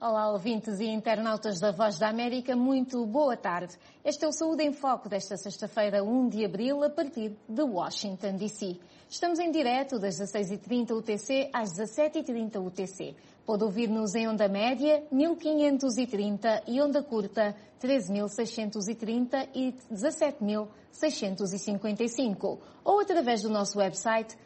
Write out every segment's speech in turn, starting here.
Olá, ouvintes e internautas da Voz da América, muito boa tarde. Este é o Saúde em Foco desta sexta-feira, 1 de abril, a partir de Washington, D.C. Estamos em direto das 16h30 UTC às 17h30 UTC. Pode ouvir-nos em onda média 1530 e onda curta 13.630 e 17.655 ou através do nosso website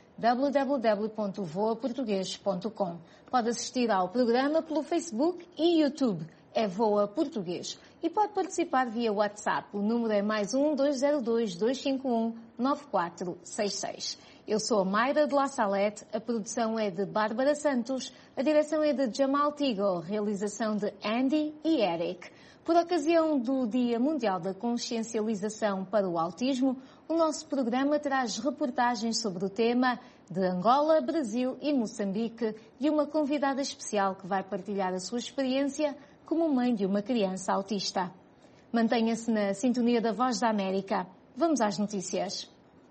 www.voaportugues.com. Pode assistir ao programa pelo Facebook e YouTube. É Voa Português. E pode participar via WhatsApp. O número é +1 202 251 9466. Eu sou a Mayra de La Salete, a produção é de Bárbara Santos, a direção é de Jamal Tigo, realização de Andy e Eric. Por ocasião do Dia Mundial da Consciencialização para o Autismo, o nosso programa traz reportagens sobre o tema de Angola, Brasil e Moçambique e uma convidada especial que vai partilhar a sua experiência como mãe de uma criança autista. Mantenha-se na sintonia da Voz da América. Vamos às notícias.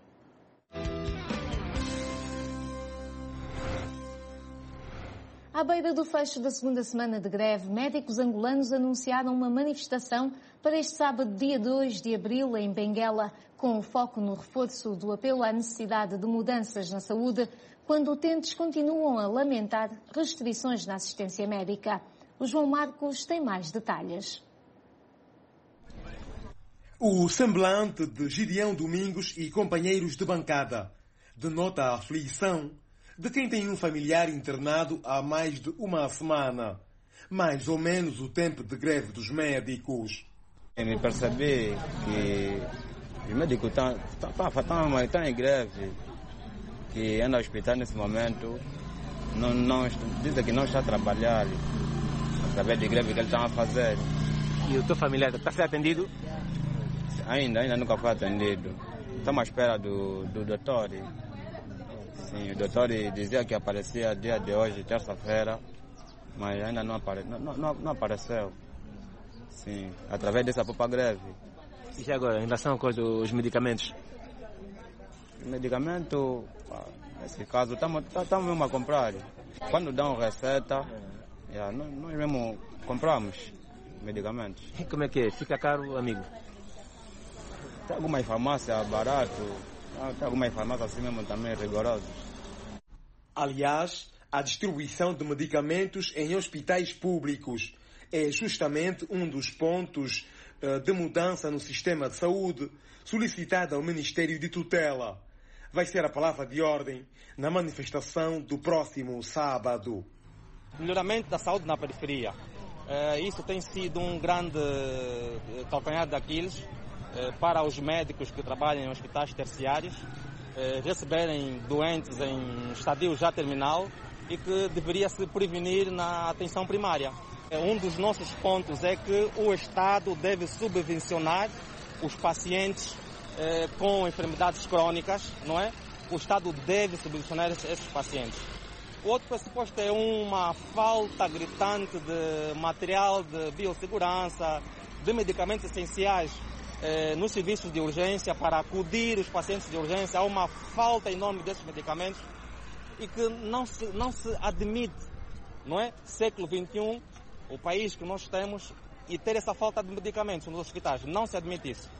À beira do fecho da segunda semana de greve, médicos angolanos anunciaram uma manifestação para este sábado, dia 2 de abril, em Benguela, com o foco no reforço do apelo à necessidade de mudanças na saúde, quando utentes continuam a lamentar restrições na assistência médica. O João Marcos tem mais detalhes. O semblante de Gideão Domingos e companheiros de bancada denota a aflição de quem tem um familiar internado há mais de uma semana, mais ou menos o tempo de greve dos médicos. Eu me percebi que os médicos estão em greve, que anda ao hospital nesse momento, dizem que não está a trabalhar, através de greve que eles estão a fazer. E o teu familiar está a ser atendido? Ainda nunca foi atendido. Estamos à espera do doutor. Sim, o doutor dizia que aparecia dia de hoje, terça-feira, mas ainda não apareceu. Sim, através dessa própria greve. E já agora, em relação aos medicamentos? Os medicamentos, nesse caso, estamos mesmo a comprar. Quando dão receita, nós mesmo compramos medicamentos. E como é que é? Fica caro, amigo? Tem algumas farmácias barato. Tem algumas farmácias assim mesmo também rigorosas. Aliás, a distribuição de medicamentos em hospitais públicos é justamente um dos pontos de mudança no sistema de saúde solicitada ao Ministério de Tutela. Vai ser a palavra de ordem na manifestação do próximo sábado. Melhoramento da saúde na periferia. Isso tem sido um grande calcanhar de Aquiles para os médicos que trabalham em hospitais terciários, receberem doentes em estadio já terminal e que deveria se prevenir na atenção primária. Um dos nossos pontos é que o Estado deve subvencionar os pacientes com enfermidades crónicas, não é? O Estado deve subvencionar esses pacientes. O outro pressuposto é uma falta gritante de material de biossegurança, de medicamentos essenciais nos serviços de urgência para acudir os pacientes de urgência. Há uma falta enorme desses medicamentos e que não se admite, não é? Século XXI, o país que nós temos, e ter essa falta de medicamentos nos hospitais. Não se admite isso.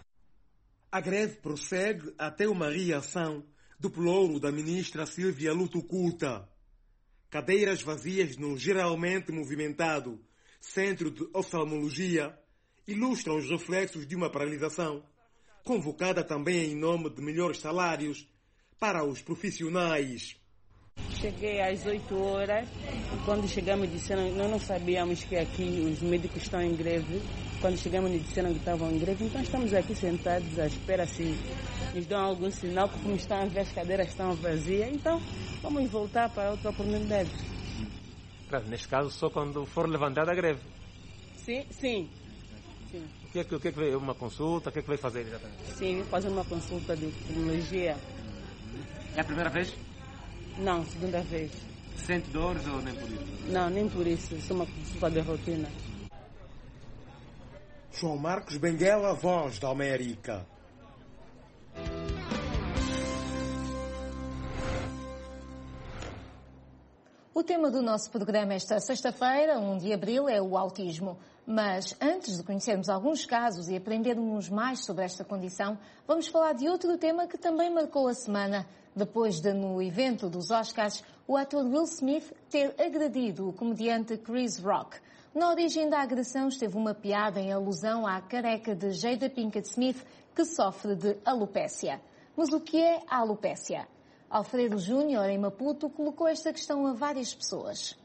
A greve prossegue até uma reação do pelouro da ministra Silvia Lutucuta. Cadeiras vazias no geralmente movimentado Centro de Oftalmologia ilustram os reflexos de uma paralisação, convocada também em nome de melhores salários para os profissionais. Cheguei às 8 horas e quando chegamos disseram, nós não sabíamos que aqui os médicos estão em greve. Quando chegamos disseram que estavam em greve, então estamos aqui sentados à espera se nos dão algum sinal, porque como estão a ver as cadeiras estão vazias, então vamos voltar para outra oportunidade. Claro, neste caso só quando for levantada a greve. Sim. O que é que vai? Uma consulta? O que é que vai fazer exatamente? Sim, fazer uma consulta de oftalmologia. É a primeira vez? Não, segunda vez. Sente dores ou nem por isso? Não, nem por isso. Isso é uma consulta de rotina. João Marcos Benguela, Voz da América. O tema do nosso programa esta sexta-feira, 1 de abril, é o autismo. Mas antes de conhecermos alguns casos e aprendermos mais sobre esta condição, vamos falar de outro tema que também marcou a semana. Depois de, no evento dos Oscars, o ator Will Smith ter agredido o comediante Chris Rock. Na origem da agressão esteve uma piada em alusão à careca de Jada Pinkett Smith, que sofre de alopécia. Mas o que é a alopécia? Alfredo Júnior, em Maputo, colocou esta questão a várias pessoas.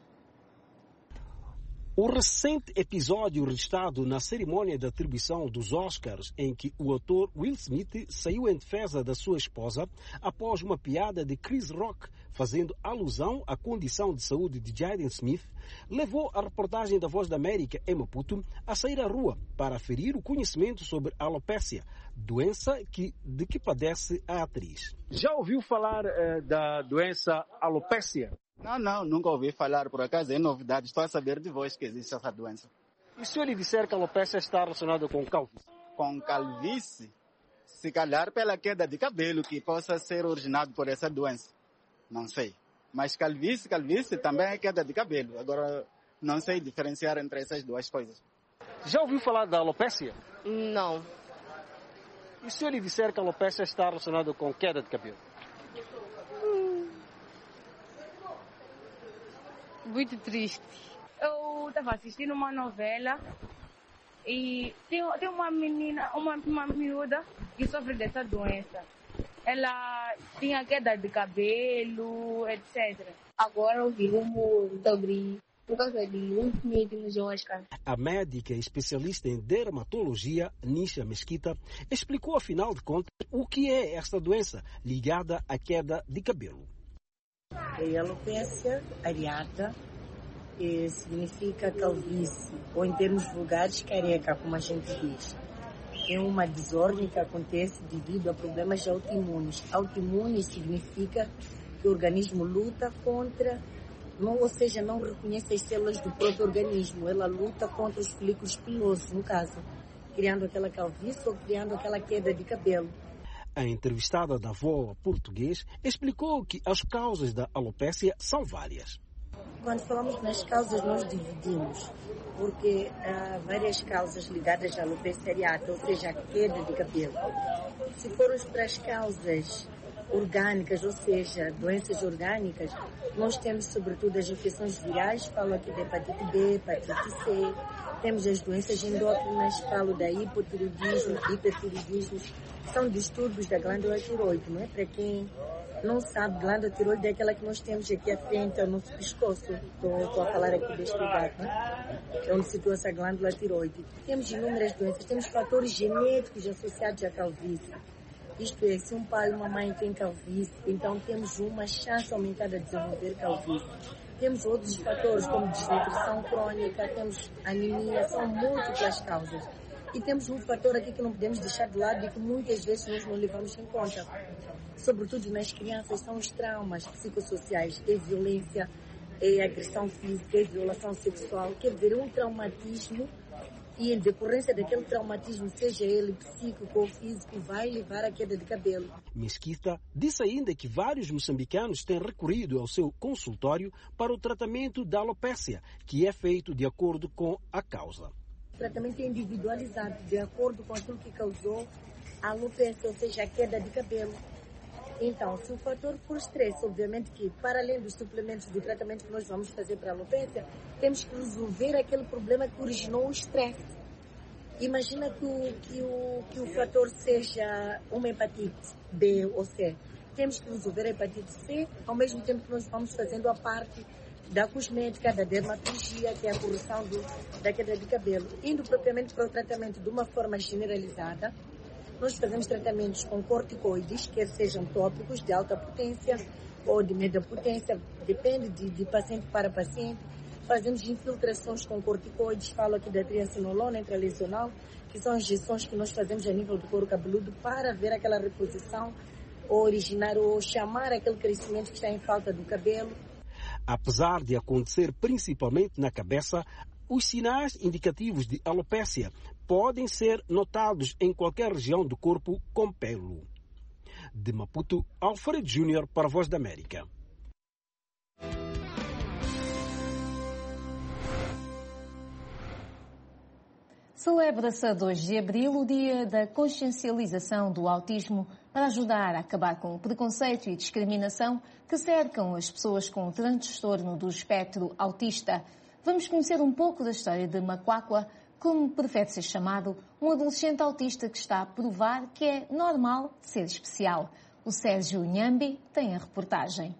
O recente episódio registrado na cerimônia de atribuição dos Oscars, em que o ator Will Smith saiu em defesa da sua esposa após uma piada de Chris Rock fazendo alusão à condição de saúde de Jaden Smith, levou a reportagem da Voz da América em Maputo a sair à rua para aferir o conhecimento sobre a alopécia, doença de que padece a atriz. Já ouviu falar da doença alopécia? Não, nunca ouvi falar, por acaso é novidade, estou a saber de vós que existe essa doença. E se eu lhe disser que a alopécia está relacionada com calvície? Com calvície? Se calhar pela queda de cabelo que possa ser originado por essa doença. Não sei. Mas calvície também é queda de cabelo. Agora, não sei diferenciar entre essas duas coisas. Já ouviu falar da alopécia? Não. E se eu lhe disser que a alopécia está relacionada com queda de cabelo? Muito triste. Eu estava assistindo uma novela e tem uma menina, uma miúda que sofre dessa doença. Ela tinha queda de cabelo, etc. Agora eu vi sobre por causa de Will Smith nos Oscars. A médica especialista em dermatologia, Nisha Mesquita, explicou afinal de contas o que é esta doença ligada à queda de cabelo. A alopécia areata significa calvície, ou em termos vulgares, careca, como a gente diz. É uma desordem que acontece devido a problemas autoimunes. Autoimune significa que o organismo luta contra, ou seja, não reconhece as células do próprio organismo. Ela luta contra os folículos pilosos, no caso, criando aquela calvície ou criando aquela queda de cabelo. A entrevistada da VOA Português explicou que as causas da alopécia são várias. Quando falamos nas causas, nós dividimos, porque há várias causas ligadas à alopecia areata, ou seja, a queda de cabelo. Se formos para as causas orgânicas, ou seja, doenças orgânicas, nós temos sobretudo as infecções virais, falo aqui da hepatite B, hepatite C, temos as doenças endócrinas, falo da hipotiroidismo, hipertiroidismo, são distúrbios da glândula tiroide, não é? Para quem não sabe, glândula tiroide é aquela que nós temos aqui à frente, ao nosso pescoço. Estou a falar aqui deste lugar, não é? É onde situa essa glândula tiroide. Temos inúmeras doenças, temos fatores genéticos associados à calvície. Isto é, se um pai e uma mãe têm calvície, então temos uma chance aumentada de desenvolver calvície. Temos outros fatores, como desnutrição crônica, temos anemia, são múltiplas causas. E temos um fator aqui que não podemos deixar de lado e que muitas vezes nós não levamos em conta. Sobretudo nas crianças, são os traumas psicossociais, é violência, é agressão física, é violação sexual. Quer dizer, um traumatismo e em decorrência daquele traumatismo, seja ele psíquico ou físico, vai levar à queda de cabelo. Mesquita disse ainda que vários moçambicanos têm recorrido ao seu consultório para o tratamento da alopécia, que é feito de acordo com a causa. O tratamento é individualizado, de acordo com aquilo que causou a alopécia, ou seja, a queda de cabelo. Então, se o fator for estresse, obviamente que, para além dos suplementos do tratamento que nós vamos fazer para a alopécia, temos que resolver aquele problema que originou o estresse. Imagina que o fator seja uma hepatite B ou C. Temos que resolver a hepatite C, ao mesmo tempo que nós vamos fazendo a parte da cosmética, da dermatologia, que é a correção da queda de cabelo. Indo propriamente para o tratamento de uma forma generalizada, nós fazemos tratamentos com corticoides, quer sejam tópicos de alta potência ou de média potência, depende de paciente para paciente. Fazemos infiltrações com corticoides, falo aqui da triacinolona intralesional, que são injeções que nós fazemos a nível do couro cabeludo para ver aquela reposição, ou originar ou chamar aquele crescimento que está em falta do cabelo. Apesar de acontecer principalmente na cabeça, os sinais indicativos de alopécia podem ser notados em qualquer região do corpo com pelo. De Maputo, Alfredo Júnior para a Voz da América. Celebra-se a 2 de abril o Dia da Consciencialização do Autismo para ajudar a acabar com o preconceito e discriminação que cercam as pessoas com transtorno do espectro autista. Vamos conhecer um pouco da história de Macuacua, como prefere ser chamado, um adolescente autista que está a provar que é normal ser especial. O Sérgio Nhambi tem a reportagem.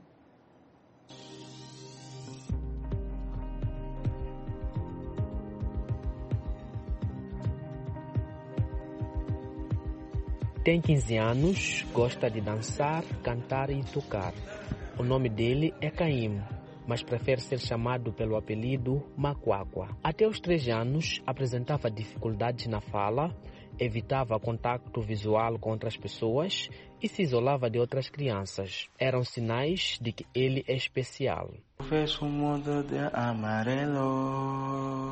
Tem 15 anos, gosta de dançar, cantar e tocar. O nome dele é Caim, mas prefere ser chamado pelo apelido Macuacua. Até os 3 anos, apresentava dificuldades na fala, evitava contato visual com outras pessoas e se isolava de outras crianças. Eram sinais de que ele é especial. Vejo um mundo de amarelo,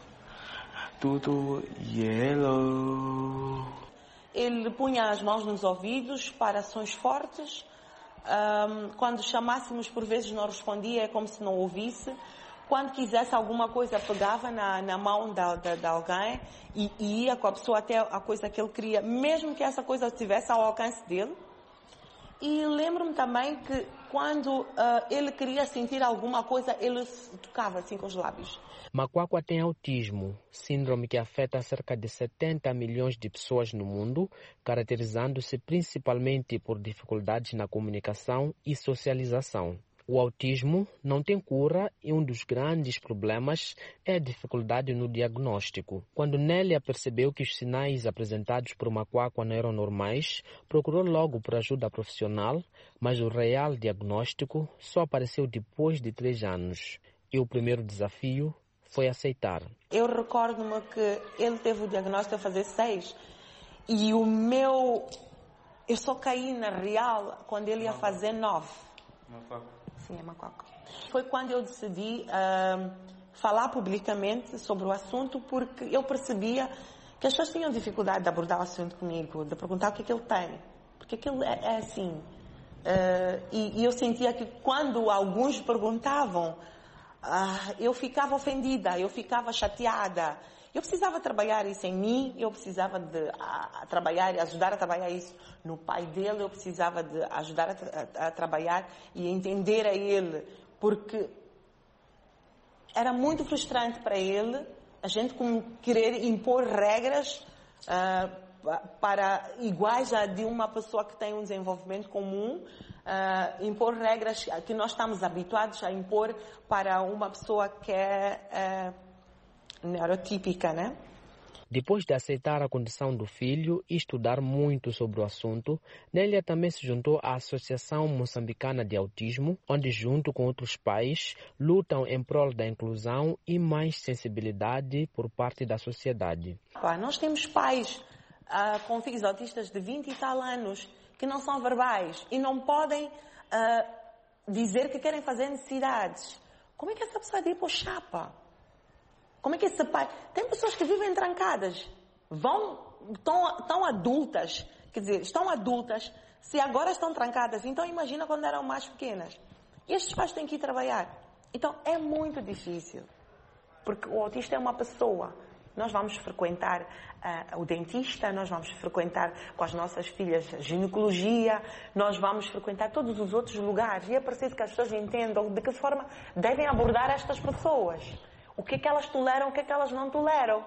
tudo yellow. Ele punha as mãos nos ouvidos para sons fortes. Quando chamássemos, por vezes não respondia, é como se não ouvisse. Quando quisesse alguma coisa, pegava na mão de alguém e ia com a pessoa até a coisa que ele queria, mesmo que essa coisa estivesse ao alcance dele. E lembro-me também que quando ele queria sentir alguma coisa, ele tocava assim com os lábios. Macuacua tem autismo, síndrome que afeta cerca de 70 milhões de pessoas no mundo, caracterizando-se principalmente por dificuldades na comunicação e socialização. O autismo não tem cura e um dos grandes problemas é a dificuldade no diagnóstico. Quando Nélia percebeu que os sinais apresentados por Macuacua não eram normais, procurou logo por ajuda profissional, mas o real diagnóstico só apareceu depois de 3 anos. E o primeiro desafio foi aceitar. Eu recordo-me que ele teve o diagnóstico a fazer 6 e eu só caí na real quando ele ia fazer 9. Sim, é Macuacua. Foi quando eu decidi falar publicamente sobre o assunto, porque eu percebia que as pessoas tinham dificuldade de abordar o assunto comigo, de perguntar o que é que ele tem, porque aquilo é assim. E eu sentia que quando alguns perguntavam, eu ficava ofendida, eu ficava chateada. Eu precisava trabalhar isso em mim, eu precisava de ajudar a trabalhar isso no pai dele, eu precisava de ajudar a trabalhar e entender a ele, porque era muito frustrante para ele a gente querer impor regras para iguais a de uma pessoa que tem um desenvolvimento comum, impor regras que nós estamos habituados a impor para uma pessoa que é neurotípica, né? Depois de aceitar a condição do filho e estudar muito sobre o assunto, Nélia também se juntou à Associação Moçambicana de Autismo, onde, junto com outros pais, lutam em prol da inclusão e mais sensibilidade por parte da sociedade. Nós temos pais com filhos autistas de 20 e tal anos que não são verbais e não podem dizer que querem fazer necessidades. Como é que essa pessoa diz, pô, chapa? Como é que esse pai... Tem pessoas que vivem trancadas, estão adultas, quer dizer, estão adultas, se agora estão trancadas, então imagina quando eram mais pequenas. E estes pais têm que ir trabalhar. Então é muito difícil, porque o autista é uma pessoa. Nós vamos frequentar o dentista, nós vamos frequentar com as nossas filhas a ginecologia, nós vamos frequentar todos os outros lugares. E é preciso que as pessoas entendam de que forma devem abordar estas pessoas. O que é que elas toleram, o que é que elas não toleram.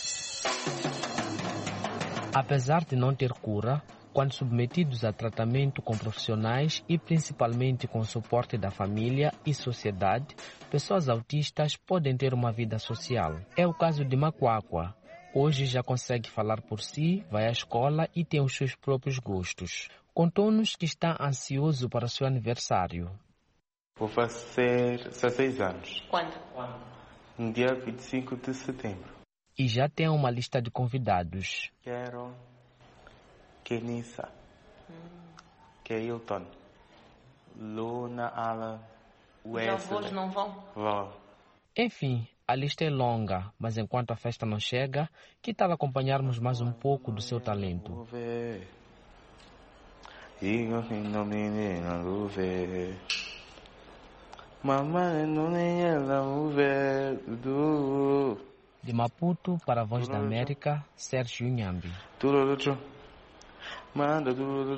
Apesar de não ter cura, quando submetidos a tratamento com profissionais e principalmente com o suporte da família e sociedade, pessoas autistas podem ter uma vida social. É o caso de Macuacua. Hoje já consegue falar por si, vai à escola e tem os seus próprios gostos. Contou-nos que está ansioso para o seu aniversário. Vou fazer 16 anos. Quando? No dia 25 de setembro. E já tem uma lista de convidados. Quero Kenissa, Keilton, Luna, Alan, Wesley. Os avós não vão? Vão. Enfim, a lista é longa, mas enquanto a festa não chega, que tal acompanharmos mais um pouco do seu talento? Mamãe não nem ela do De Maputo, para a Voz da América, Sérgio Nhambi. Manda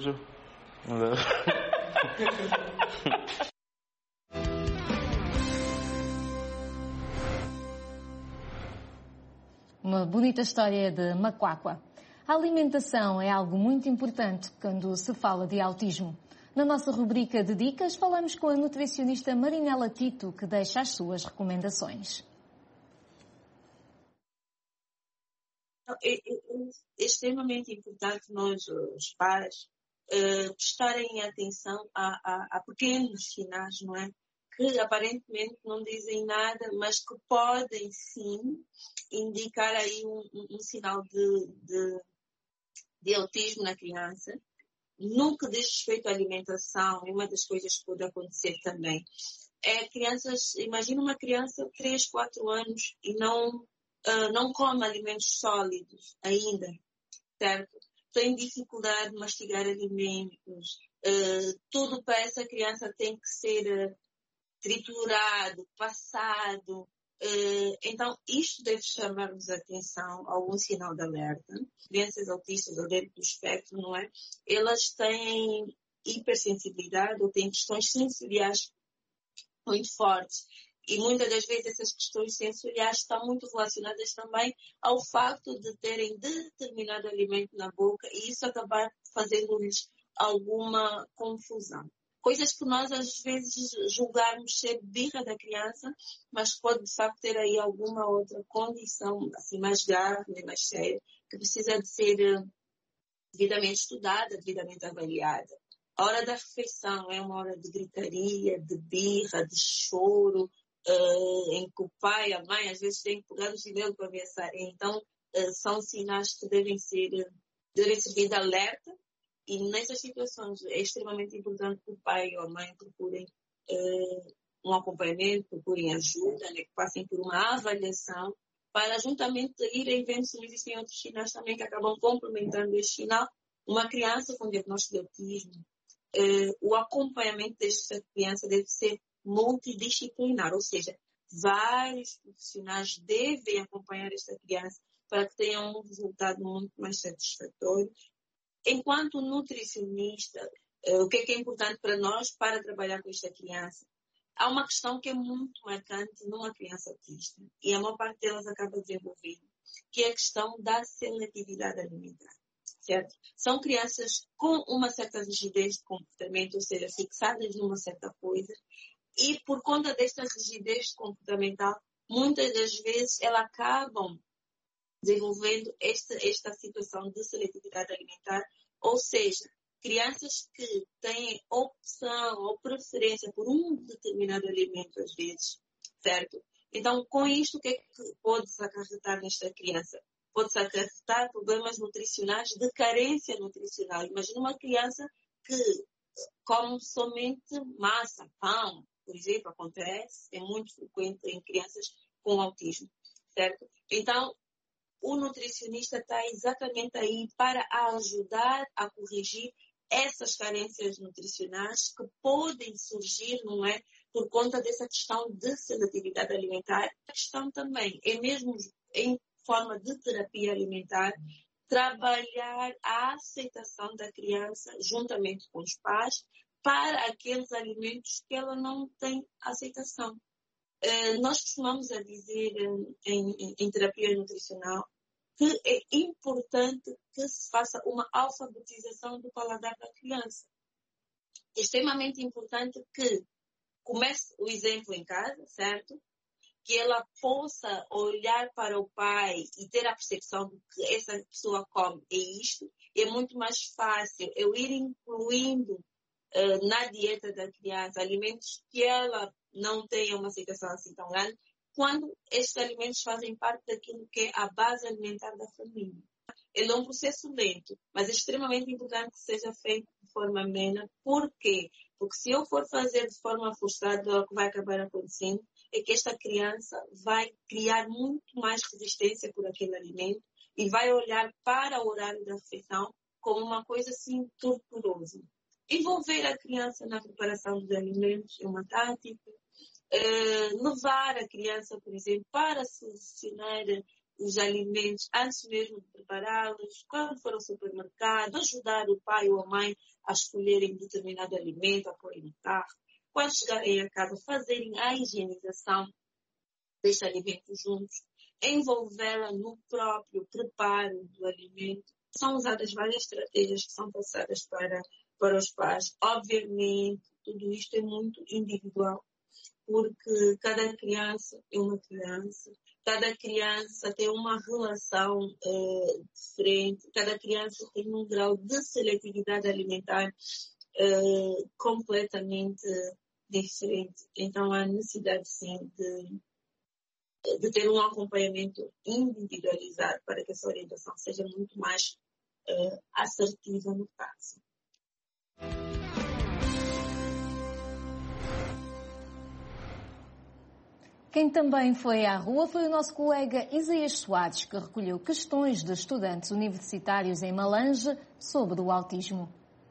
Uma bonita história de Macuacua. A alimentação é algo muito importante quando se fala de autismo. Na nossa rubrica de dicas, falamos com a nutricionista Marinela Tito, que deixa as suas recomendações. É extremamente importante nós, os pais, prestarem atenção a pequenos sinais, não é? Que aparentemente não dizem nada, mas que podem sim indicar aí um sinal de autismo na criança. No que diz respeito à alimentação, e uma das coisas que pode acontecer também é crianças, imagina uma criança de 3, 4 anos e não come alimentos sólidos ainda, certo? Tem dificuldade de mastigar alimentos, tudo para essa criança tem que ser triturado, passado. Então, isto deve chamar-nos a atenção, algum sinal de alerta. Crianças autistas ou dentro do espectro, não é? Elas têm hipersensibilidade ou têm questões sensoriais muito fortes. E muitas das vezes essas questões sensoriais estão muito relacionadas também ao facto de terem determinado alimento na boca e isso acabar fazendo-lhes alguma confusão. Coisas que nós às vezes julgarmos ser birra da criança, mas pode de facto ter aí alguma outra condição assim, mais grave, mais séria, que precisa de ser devidamente estudada, devidamente avaliada. A hora da refeição é uma hora de gritaria, de birra, de choro, em que o pai e a mãe às vezes têm que pegar no chinelo para ameaçar. Então, são sinais que devem servir de alerta. E nessas situações é extremamente importante que o pai ou a mãe procurem um acompanhamento, procurem ajuda, né, que passem por uma avaliação para juntamente irem vendo se não existem outros sinais também que acabam complementando este sinal. Uma criança com diagnóstico de autismo, o acompanhamento desta criança deve ser multidisciplinar, ou seja, vários profissionais devem acompanhar esta criança para que tenham um resultado muito mais satisfatório. Enquanto nutricionista, o que é importante para nós para trabalhar com esta criança? Há uma questão que é muito marcante numa criança autista e a maior parte delas acaba desenvolvendo, que é a questão da seletividade alimentar, certo? São crianças com uma certa rigidez de comportamento, ou seja, fixadas numa certa coisa e por conta desta rigidez comportamental, muitas das vezes elas acabam desenvolvendo esta situação de seletividade alimentar, ou seja, crianças que têm opção ou preferência por um determinado alimento às vezes, certo? Então, com isto, o que é que pode-se acarretar nesta criança? Pode-se acarretar problemas nutricionais de carência nutricional. Imagina uma criança que come somente massa, pão, por exemplo, acontece, é muito frequente em crianças com autismo, certo? Então, o nutricionista está exatamente aí para ajudar a corrigir essas carências nutricionais que podem surgir, não é, por conta dessa questão de seletividade alimentar. A questão também é mesmo em forma de terapia alimentar, trabalhar a aceitação da criança juntamente com os pais para aqueles alimentos que ela não tem aceitação. Nós costumamos a dizer em terapia nutricional que é importante que se faça uma alfabetização do paladar da criança. É extremamente importante que comece o exemplo em casa, certo? Que ela possa olhar para o pai e ter a percepção de que essa pessoa come é isto. É muito mais fácil eu ir incluindo na dieta da criança alimentos que ela não tenha uma aceitação assim tão grande, quando estes alimentos fazem parte daquilo que é a base alimentar da família. Ele é um processo lento, mas é extremamente importante que seja feito de forma amena. Por quê? Porque se eu for fazer de forma frustrada, o que vai acabar acontecendo é que esta criança vai criar muito mais resistência por aquele alimento e vai olhar para o horário da refeição como uma coisa assim torturosa. Envolver a criança na preparação dos alimentos é uma tática. levar a criança, por exemplo, para selecionar os alimentos antes mesmo de prepará-los, quando for ao supermercado, ajudar o pai ou a mãe a escolherem determinado alimento, a pôr no carro. Quando chegarem a casa, fazerem a higienização deste alimento juntos, envolvê-la no próprio preparo do alimento. São usadas várias estratégias que são passadas para os pais. Obviamente, tudo isto é muito individual, porque cada criança é uma criança, cada criança tem uma relação diferente, cada criança tem um grau de seletividade alimentar completamente diferente. Então, há necessidade, sim, de ter um acompanhamento individualizado para que essa orientação seja muito mais assertiva no caso. Quem também foi à rua foi o nosso colega Isaías Soares, que recolheu questões de estudantes universitários em Malange sobre o autismo.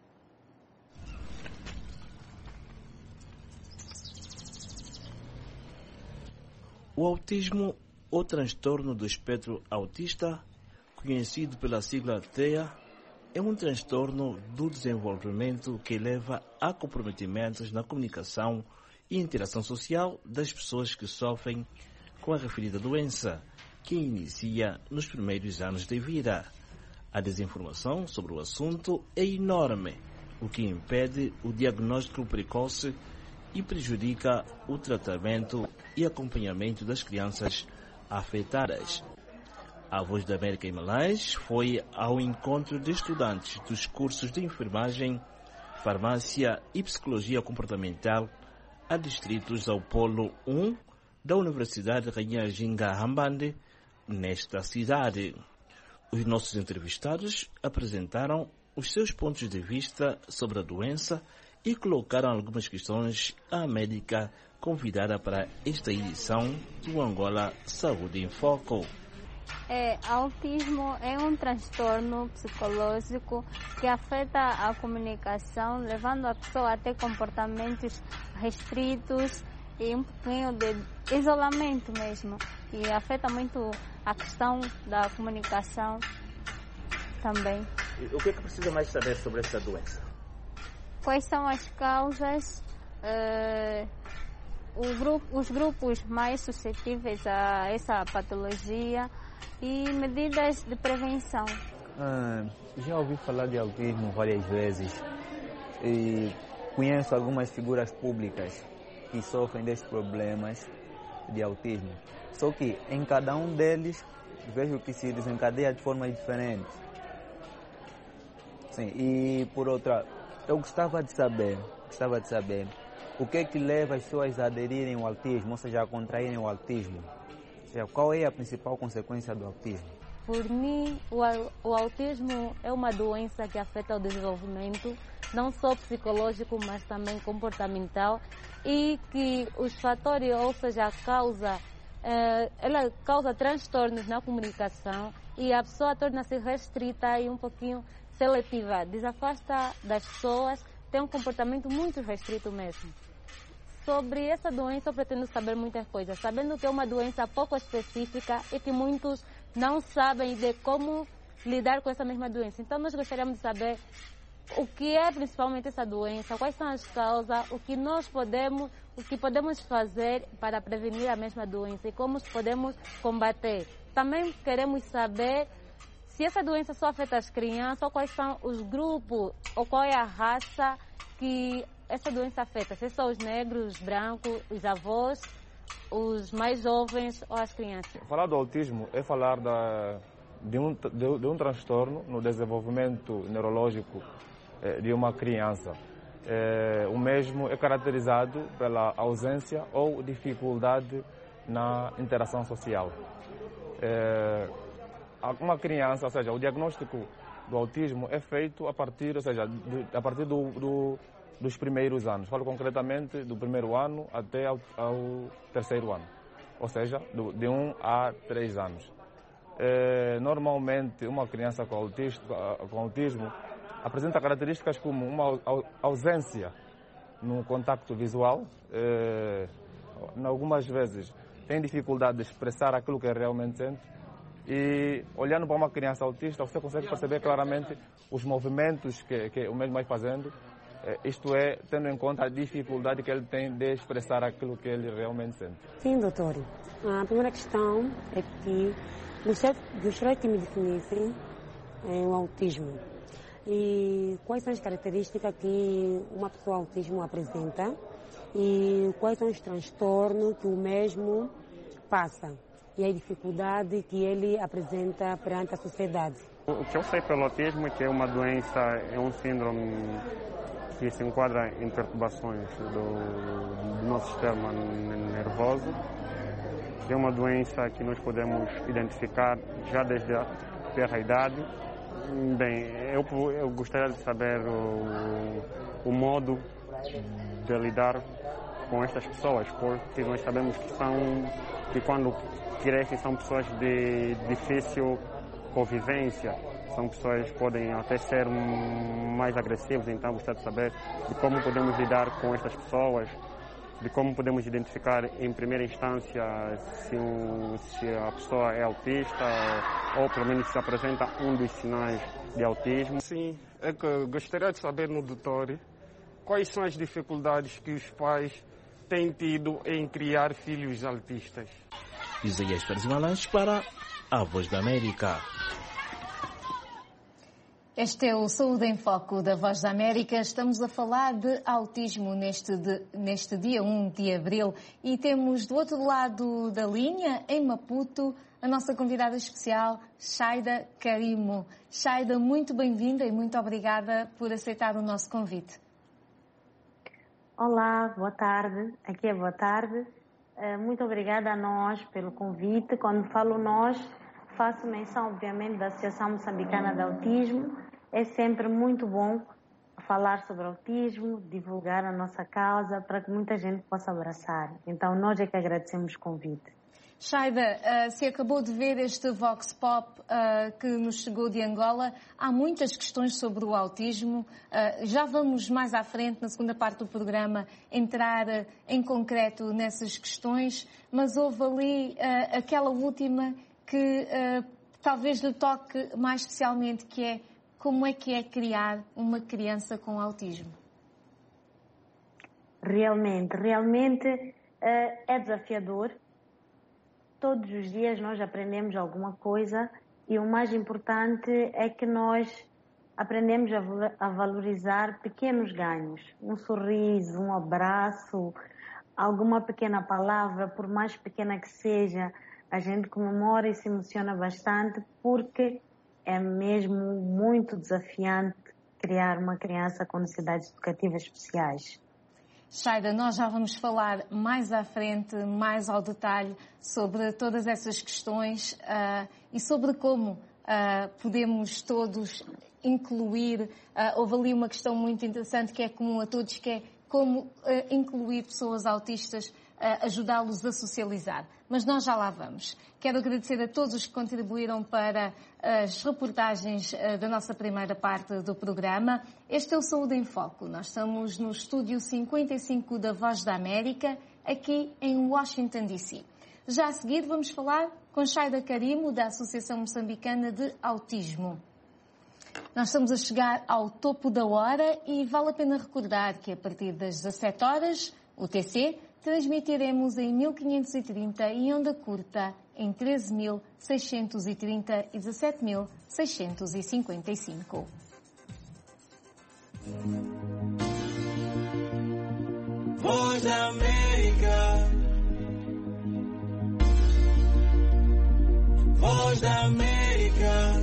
O autismo, ou transtorno do espectro autista, conhecido pela sigla TEA, é um transtorno do desenvolvimento que leva a comprometimentos na comunicação e interação social das pessoas que sofrem com a referida doença, que inicia nos primeiros anos de vida. A desinformação sobre o assunto é enorme, o que impede o diagnóstico precoce e prejudica o tratamento e acompanhamento das crianças afetadas. A Voz da América em Malange foi ao encontro de estudantes dos cursos de enfermagem, farmácia e psicologia comportamental adstritos ao Polo 1 da Universidade Rainha Ginga Hambande, nesta cidade. Os nossos entrevistados apresentaram os seus pontos de vista sobre a doença e colocaram algumas questões à médica convidada para esta edição do Angola Saúde em Foco. Autismo é um transtorno psicológico que afeta a comunicação, levando a pessoa a ter comportamentos restritos e um pouquinho de isolamento mesmo. E afeta muito a questão da comunicação também. O que é que precisa mais saber sobre essa doença? Quais são as causas, os grupos mais suscetíveis a essa patologia e medidas de prevenção. Já ouvi falar de autismo várias vezes e conheço algumas figuras públicas que sofrem desses problemas de autismo. Só que em cada um deles vejo que se desencadeia de formas diferentes. Sim, e por outra, eu gostava de saber o que é que leva as pessoas a aderirem ao autismo, ou seja, a contraírem o autismo. Ou seja, qual é a principal consequência do autismo? Por mim, o autismo é uma doença que afeta o desenvolvimento, não só psicológico, mas também comportamental, e que os fatores, ou seja, ela causa transtornos na comunicação e a pessoa torna-se restrita e um pouquinho seletiva, desafasta das pessoas, tem um comportamento muito restrito mesmo. Sobre essa doença eu pretendo saber muitas coisas, sabendo que é uma doença pouco específica e que muitos não sabem de como lidar com essa mesma doença. Então nós gostaríamos de saber o que é principalmente essa doença, quais são as causas, o que podemos fazer para prevenir a mesma doença e como podemos combater. Também queremos saber se essa doença só afeta as crianças ou quais são os grupos ou qual é a raça que essa doença afeta, se são os negros, os brancos, os avós, os mais jovens ou as crianças. Falar do autismo é falar de um transtorno no desenvolvimento neurológico de uma criança. O mesmo é caracterizado pela ausência ou dificuldade na interação social. Uma criança, ou seja, o diagnóstico do autismo é feito a partir, dos primeiros anos. Falo concretamente do primeiro ano até ao terceiro ano, ou seja, de 1 a 3 anos. Normalmente, uma criança com autismo apresenta características como uma ausência no contacto visual, algumas vezes tem dificuldade de expressar aquilo que realmente sente. E olhando para uma criança autista, você consegue perceber claramente os movimentos que o mesmo vai fazendo. Isto é, tendo em conta a dificuldade que ele tem de expressar aquilo que ele realmente sente. Sim, doutor. A primeira questão é que gostaria que me definissem o autismo. E quais são as características que uma pessoa autismo apresenta e quais são os transtornos que o mesmo passa e a dificuldade que ele apresenta perante a sociedade. O que eu sei pelo autismo é que é uma doença, é um síndrome que se enquadra em perturbações do nosso sistema nervoso, que é uma doença que nós podemos identificar já desde a terra idade. Bem, eu gostaria de saber o modo de lidar com estas pessoas, porque nós sabemos que quando crescem são pessoas de difícil convivência, são pessoas que podem até ser mais agressivas, então gostaria de saber de como podemos lidar com estas pessoas, de como podemos identificar em primeira instância se a pessoa é autista ou pelo menos se apresenta um dos sinais de autismo. Sim, é que gostaria de saber no doutor quais são as dificuldades que os pais têm tido em criar filhos autistas. Isaías Pérez Malanche para a Voz da América. Este é o Saúde em Foco da Voz da América. Estamos a falar de autismo neste dia 1 de abril e temos do outro lado da linha, em Maputo, a nossa convidada especial, Shaida Karimo. Shaida, muito bem-vinda e muito obrigada por aceitar o nosso convite. Olá, boa tarde. Aqui é boa tarde. Muito obrigada a nós pelo convite. Quando falo nós, faço menção, obviamente, da Associação Moçambicana de Autismo. É sempre muito bom falar sobre autismo, divulgar a nossa causa para que muita gente possa abraçar. Então, nós é que agradecemos o convite. Shaida, se acabou de ver este Vox Pop que nos chegou de Angola, há muitas questões sobre o autismo. Já vamos mais à frente, na segunda parte do programa, entrar em concreto nessas questões, mas houve ali aquela última que talvez lhe toque mais especialmente, que é como é que é criar uma criança com autismo? Realmente é desafiador. Todos os dias nós aprendemos alguma coisa e o mais importante é que nós aprendemos a valorizar pequenos ganhos. Um sorriso, um abraço, alguma pequena palavra, por mais pequena que seja, a gente comemora e se emociona bastante porque é mesmo muito desafiante criar uma criança com necessidades educativas especiais. Shaida, nós já vamos falar mais à frente, mais ao detalhe, sobre todas essas questões e sobre como podemos todos incluir. Houve ali uma questão muito interessante que é comum a todos, que é como incluir pessoas autistas, ajudá-los a socializar. Mas nós já lá vamos. Quero agradecer a todos os que contribuíram para as reportagens da nossa primeira parte do programa. Este é o Saúde em Foco. Nós estamos no estúdio 55 da Voz da América, aqui em Washington, D.C. Já a seguir vamos falar com Shaida Karimo, da Associação Moçambicana de Autismo. Nós estamos a chegar ao topo da hora e vale a pena recordar que a partir das 17 horas, o TC, transmitiremos em 1530 e onda curta em 13.630 e 17.655. Voz da América. Voz da América.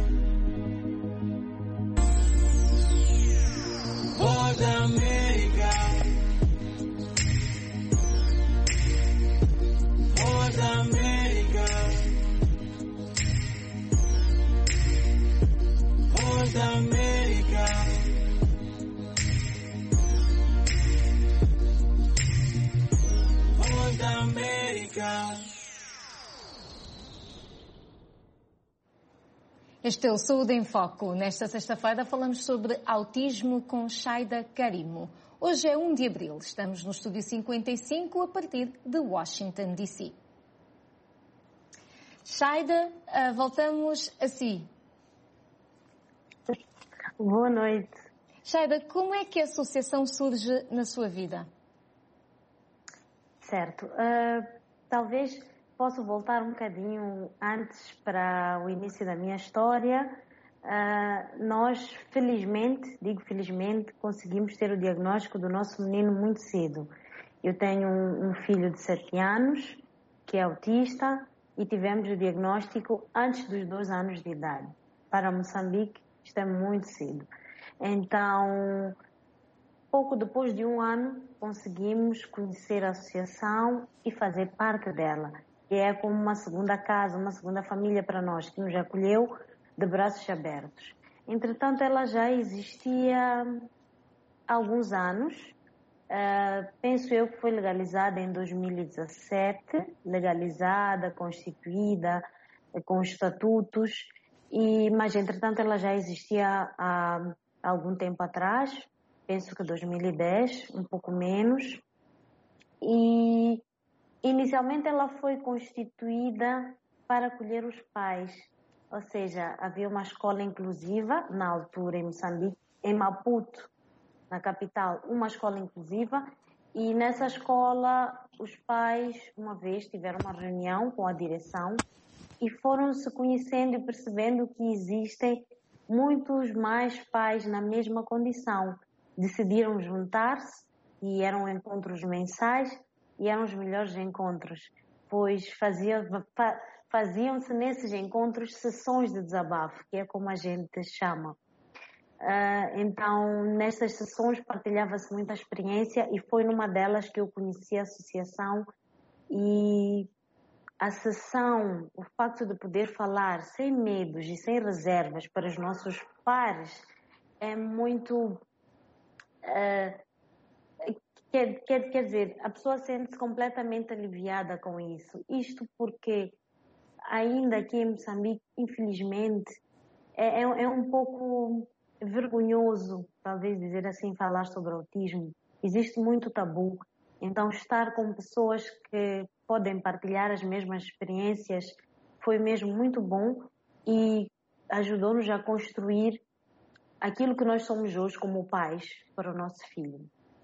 Voz da América. Voz da América. Voz da América. Voz da América. Este é o Saúde em Foco. Nesta sexta-feira falamos sobre autismo com Shaida Karimo. Hoje é 1 de abril, estamos no Estúdio 55 a partir de Washington, D.C. Shaida, voltamos a si. Boa noite. Shaida, como é que a associação surge na sua vida? Certo. Talvez possa voltar um bocadinho antes para o início da minha história. Nós, felizmente, digo felizmente, conseguimos ter o diagnóstico do nosso menino muito cedo. Eu tenho um filho de 7 anos, que é autista, e tivemos o diagnóstico antes dos 2 anos de idade. Para Moçambique, isto é muito cedo. Então, pouco depois de 1 ano, conseguimos conhecer a associação e fazer parte dela. Que é como uma segunda casa, uma segunda família para nós, que nos acolheu de braços abertos. Entretanto, ela já existia há alguns anos. Penso eu que foi legalizada em 2017, legalizada, constituída, com estatutos, mas entretanto ela já existia há algum tempo atrás, penso que 2010, um pouco menos, e inicialmente ela foi constituída para acolher os pais, ou seja, havia uma escola inclusiva na altura em Moçambique, em Maputo, na capital, uma escola inclusiva, e nessa escola os pais uma vez tiveram uma reunião com a direção e foram se conhecendo e percebendo que existem muitos mais pais na mesma condição. Decidiram juntar-se e eram encontros mensais e eram os melhores encontros, pois faziam-se nesses encontros sessões de desabafo, que é como a gente chama. Então, nestas sessões partilhava-se muita experiência e foi numa delas que eu conheci a associação e a sessão, o facto de poder falar sem medos e sem reservas para os nossos pares é muito... Quer dizer, a pessoa sente-se completamente aliviada com isso. Isto porque ainda aqui em Moçambique, infelizmente, é um pouco vergonhoso, talvez dizer assim, falar sobre autismo. Existe muito tabu. Então, estar com pessoas que podem partilhar as mesmas experiências foi mesmo muito bom e ajudou-nos a construir aquilo que nós somos hoje como pais para o nosso filho.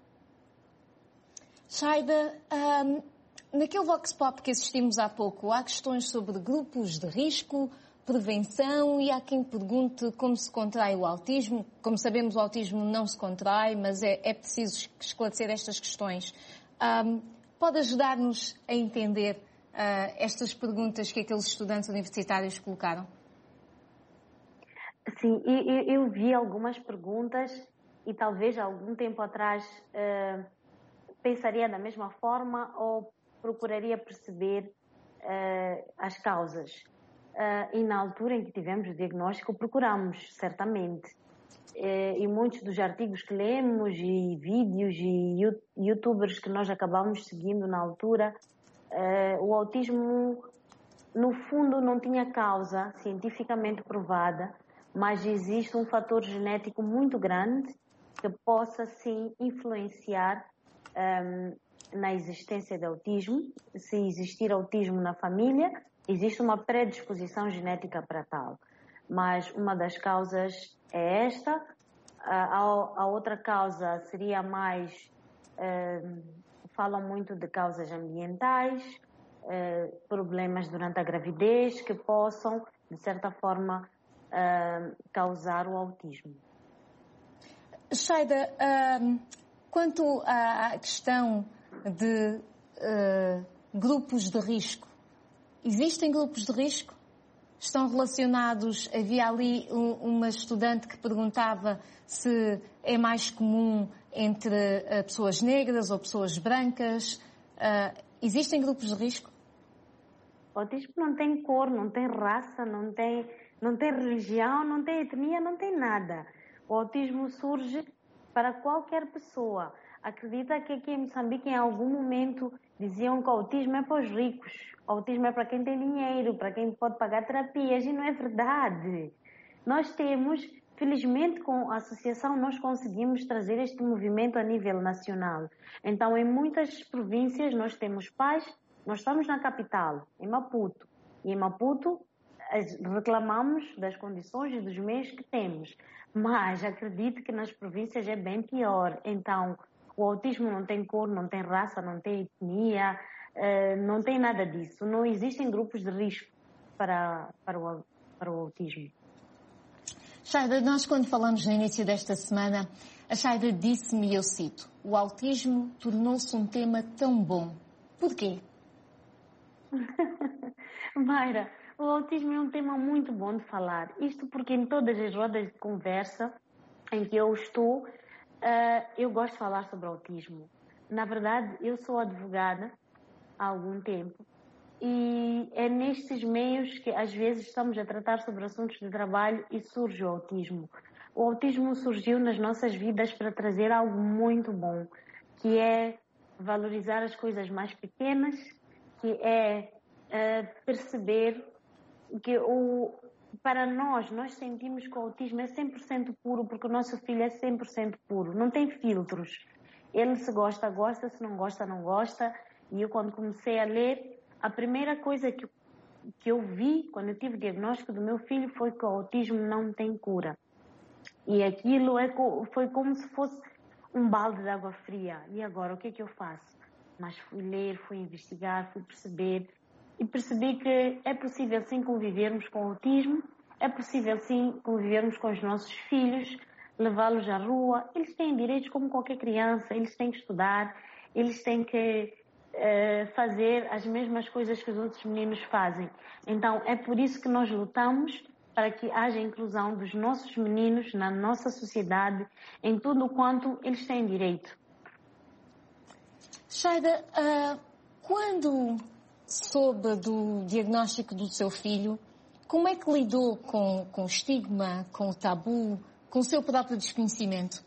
Shaida, naquele Vox Pop que assistimos há pouco, há questões sobre grupos de risco, prevenção, e há quem pergunte como se contrai o autismo. Como sabemos, o autismo não se contrai, mas é preciso esclarecer estas questões. Pode ajudar-nos a entender estas perguntas que aqueles estudantes universitários colocaram? Sim, eu vi algumas perguntas e talvez há algum tempo atrás pensaria da mesma forma ou procuraria perceber as causas. E na altura em que tivemos o diagnóstico, procuramos, certamente. E muitos dos artigos que lemos e vídeos e youtubers que nós acabamos seguindo na altura, o autismo, no fundo, não tinha causa cientificamente provada, mas existe um fator genético muito grande que possa, sim, influenciar na existência de autismo. Se existir autismo na família, existe uma predisposição genética para tal, mas uma das causas é esta. A outra causa seria mais, falam muito de causas ambientais, problemas durante a gravidez que possam, de certa forma, causar o autismo. Shaida, quanto à questão de grupos de risco, existem grupos de risco? Estão relacionados? Havia ali uma estudante que perguntava se é mais comum entre pessoas negras ou pessoas brancas. Existem grupos de risco? O autismo não tem cor, não tem raça, não tem religião, não tem etnia, não tem nada. O autismo surge para qualquer pessoa. Acredita que aqui em Moçambique, em algum momento, diziam que o autismo é para os ricos. O autismo é para quem tem dinheiro, para quem pode pagar terapias, e não é verdade. Nós temos Felizmente, com a associação, nós conseguimos trazer este movimento a nível nacional. Então, em muitas províncias, nós temos pais, nós estamos na capital, em Maputo. E em Maputo, reclamamos das condições e dos meios que temos. Mas acredito que nas províncias é bem pior. Então, o autismo não tem cor, não tem raça, não tem etnia, não tem nada disso. Não existem grupos de risco para o autismo. Chaida, nós quando falamos no início desta semana, a Chaida disse-me, e eu cito, o autismo tornou-se um tema tão bom. Porquê? Mayra, o autismo é um tema muito bom de falar. Isto porque em todas as rodas de conversa em que eu estou, eu gosto de falar sobre autismo. Na verdade, eu sou advogada há algum tempo e é nestes meios que às vezes estamos a tratar sobre assuntos de trabalho e surge o autismo. O autismo surgiu nas nossas vidas para trazer algo muito bom, que é valorizar as coisas mais pequenas, que é perceber que para nós sentimos que o autismo é 100% puro, porque o nosso filho é 100% puro, não tem filtros. Ele se gosta, gosta, se não gosta, não gosta. E eu quando comecei a ler, a primeira coisa que eu vi quando eu tive o diagnóstico do meu filho foi que o autismo não tem cura. E aquilo foi como se fosse um balde de água fria. E agora, o que é que eu faço? Mas fui ler, fui investigar, fui perceber. E percebi que é possível sim convivermos com o autismo, é possível sim convivermos com os nossos filhos, levá-los à rua. Eles têm direitos como qualquer criança, eles têm que estudar, eles têm que fazer as mesmas coisas que os outros meninos fazem. Então, é por isso que nós lutamos para que haja inclusão dos nossos meninos na nossa sociedade, em tudo quanto eles têm direito. Chaida, quando soube do diagnóstico do seu filho, como é que lidou com o estigma, com o tabu, com o seu próprio desconhecimento?